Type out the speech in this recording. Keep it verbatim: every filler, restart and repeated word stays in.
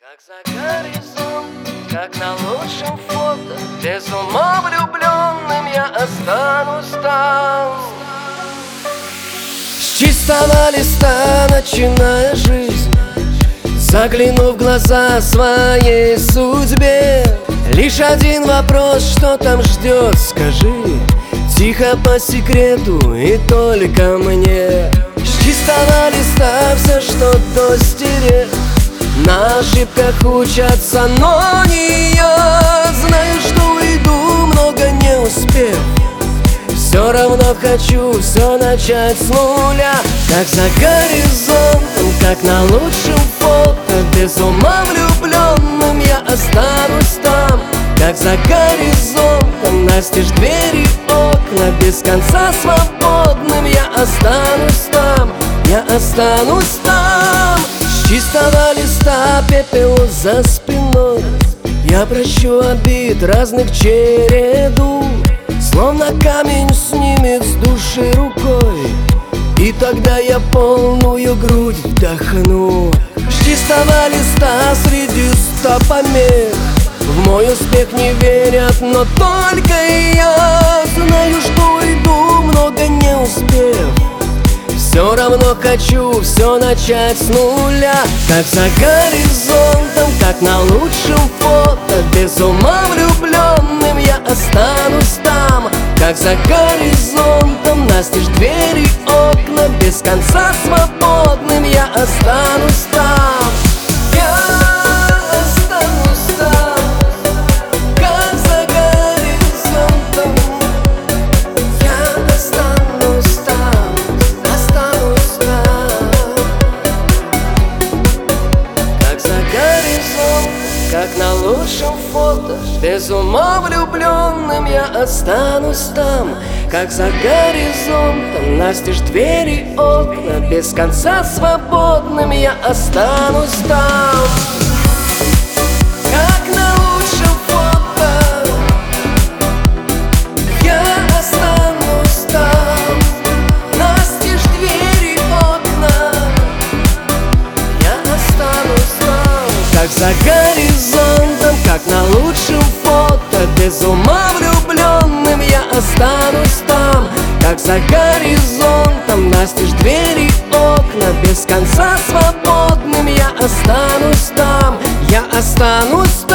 Как за горизонт, как на лучшем фото, без ума влюбленным я останусь там. С чистого листа начиная жизнь, загляну в глаза своей судьбе. Лишь один вопрос, что там ждет, скажи тихо по секрету и только мне. С чистого листа все, что до стереть, на ошибках учатся, но не я. Знаю, что уйду, много не успев, все равно хочу все начать с нуля. Как за горизонтом, как на лучшем фото, без ума влюбленным я останусь там. Как за горизонтом, настежь двери, окна, без конца свободным я останусь там, я останусь там. С чистого листа пепел за спиной, я прощу обид разных череду, словно камень снимет с души рукой, и тогда я полную грудь вдохну. С чистого листа среди ста помех в мой успех не верят, но только я знаю, что уйду, много не успев, все равно хочу все начать с нуля. Как за горизонтом, как на лучшем фото, без ума влюбленным я останусь там. Как за горизонтом, настежь двери, окна, без конца свободным я останусь там. Я останусь там. Как за горизонтом, я останусь там, останусь там. Как за горизонт, как на лучшем фото, без ума влюбленным я останусь там. Как за горизонтом, настежь двери, окна, без конца свободным я останусь там. Как на лучшем фото, я останусь там. Настежь двери, окна, я останусь там. Как за горизонтом, как на лучшем фото, без ума влюбленным я останусь там. Как за горизонтом, настежь двери, окна, без конца свободным я останусь там, я останусь там.